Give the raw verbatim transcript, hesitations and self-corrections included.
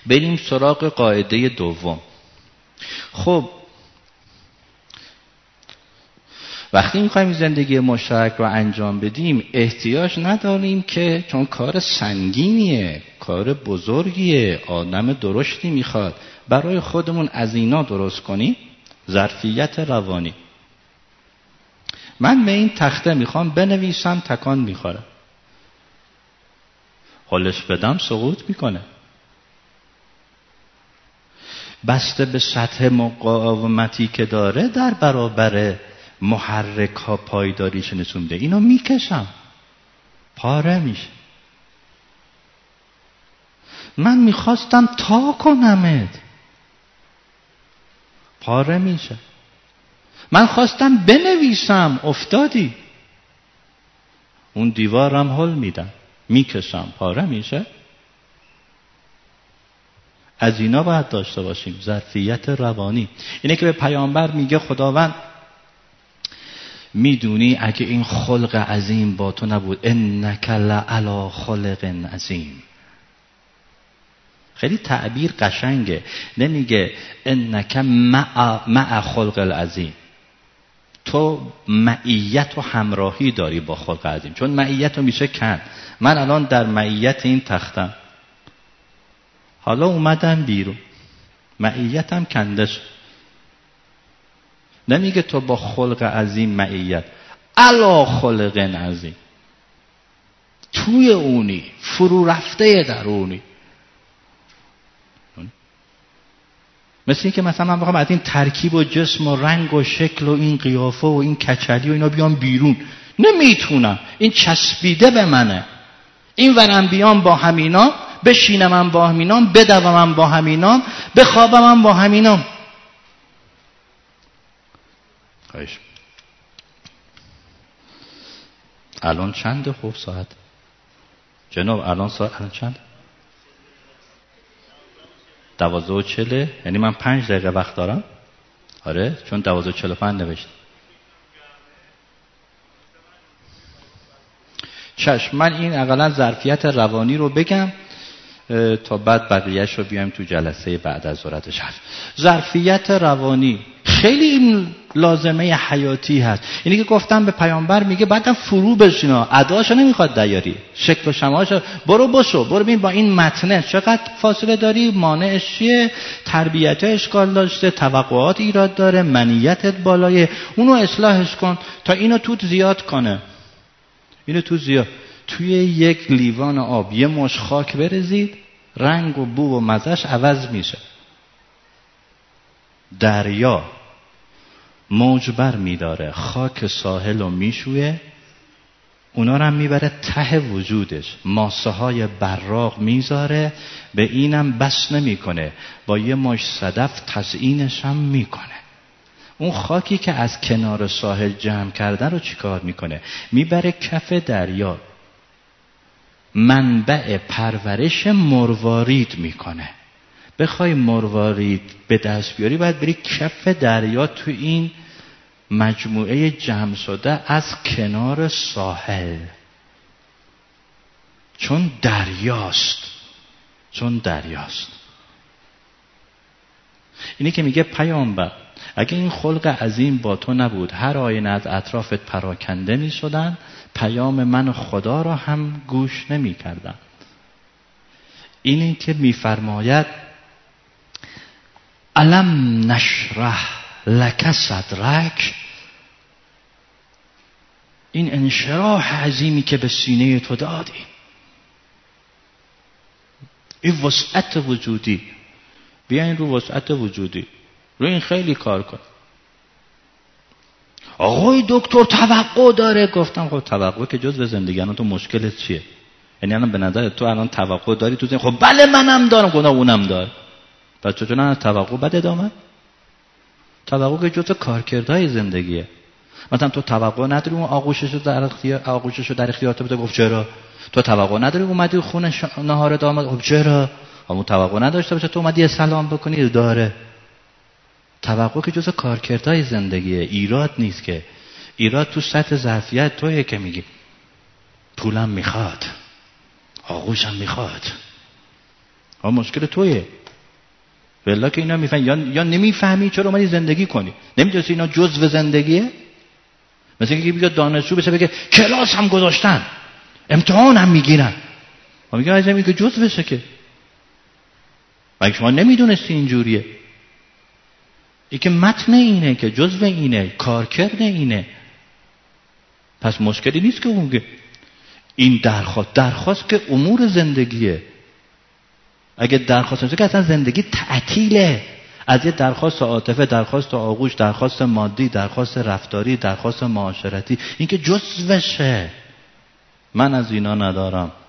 بریم سراغ قاعده دوم. خب وقتی میخوایم زندگی مشترک رو انجام بدیم احتیاج نداریم که، چون کار سنگینیه، کار بزرگیه، آدم درشتی میخواد، برای خودمون از اینا درست کنیم ظرفیت روانی. من به این تخته میخوام بنویسم، تکان میخوره، حالش بدم سقوط میکنه. بسته به سطح مقاومتی که داره در برابر محرک ها پایداریش نشون میده. اینو میکشم، پاره میشه. من میخواستم تا کنمت، پاره میشه. من خواستم بنویسم، افتادی. اون دیوارم هل میدم، میکشم، پاره میشه. از اینا باید داشته باشیم، ظرفیت روانی. اینه که به پیامبر میگه خداوند میدونی اگه این خلق عظیم با تو نبود، انک لعلی خلق عظیم. خیلی تعبیر قشنگه، نمیگه انک مع مع خلق العظیم، تو معیت و همراهی داری با خلق عظیم. چون معیت رو میشه کن. من الان در معیت این تختم، حالا اومدم بیرون، معیتم کنده شد. نمیگه تو با خلق عظیم معیت، علا خلق عظیم، توی اونی، فرو رفته در اونی. مثل این که مثلا من بخوام از این ترکیب و جسم و رنگ و شکل و این قیافه و این کچلی و اینا بیام بیرون، نمیتونم، این چسبیده به منه. این ورم بیام با همینام، بشینم با همینام، بدوم با همینام، بخوابم با همینام. خواهش. الان چنده خوب ساعت؟ جناب الان ساعت الان چند؟ دوازده و چله. یعنی من پنج دقیقه وقت دارم. آره چون دوازده و چل و پنج نوشت. چشم، من این اقلا ظرفیت روانی رو بگم تا بعد بقیهش رو بیایم تو جلسه بعد از ظهر شب. ظرفیت روانی خیلی این لازمه حیاتی هست. اینی که گفتم به پیامبر میگه بعدم فرو بشینا، اداشو نمیخواد دیاری، شکل و شماشو برو بشو، برو ببین با این متنه چقدر فاصله داری، مانعش چیه، تربیت اشکال داشته، توقعات ایراد داره، منیتت بالایه، اونو اصلاحش کن تا اینو توت زیاد کنه. اینو تو زیاد توی یک لیوان آب یه مش خاک برزید، رنگ و بو و مزهش عوض میشه. دریا موج بر میداره، خاک ساحل رو میشویه، اونا رو هم میبره ته وجودش، ماسه های براق میذاره، به اینم بس نمیکنه، با یه مش صدف تزیینش هم میکنه. اون خاکی که از کنار ساحل جمع کرده رو چیکار میکنه؟ میبره کف دریا، منبع پرورش مروارید میکنه. بخوای مروارید به دست بیاری باید بری کف دریا، تو این مجموعه جمع شده از کنار ساحل، چون دریاست، چون دریاست. اینی که میگه پیامبر اگه این خلق عظیم با تو نبود، هر آینه از اطرافت پراکنده می شدن، پیام من خدا را هم گوش نمی کردن. اینی که می فرماید الم نشرح لک صدرک، این انشراح عظیمی که به سینه تو دادیم، این وسعت وجودی، بیاین رو وسعت وجودی رو این خیلی کار کن. آقای دکتر توقع داره. گفتم خب توقع که جزء زندگی، الان تو مشکلت چیه؟ یعنی الان به نظر تو الان توقع داری تو زندگی؟ خب بله منم دارم. گفتم اونم داره. پس چطور نه توقع بده دامن؟ توقع که جزء کارکردهای زندگیه. مثلا تو توقع نداری اون آغوششو در اختیار آغوششو در اختیارت بده. گفت چرا؟ تو توقع نداری اومدی خونه ش... نهار داماد. خب چرا؟ همون توقع نداشته باشه تو اومدی سلام بکنی. داره. توقع که جزء کارکردهای زندگیه، ایراد نیست که. ایراد تو سطح ظرفیت توئه که میگی پولم میخواد، آغوشم میخواد، ها مشکل توئه. والله که اینا میفهمی یا یا نمیفهمی چرا اومدی زندگی کنی. نمیدونی اینا جزء زندگیه؟ مثلا اینکه بگه دانشجو بشه بگه کلاس هم گذاشتن، امتحان هم میگیرن. ما میگم عجب این که جزء بشه که. مگه شما نمیدونستی اینجوریه؟ این که متن اینه که جزء اینه، کارکرد اینه. پس مشکلی نیست که اون که این درخواست درخواست که امور زندگیه. اگه درخواست نشه که اصلا زندگی تعطیله. از یه درخواست عاطفه، درخواست آغوش، درخواست مادی، درخواست رفتاری، درخواست معاشرتی، این که جزوشه. من از اینا ندارم.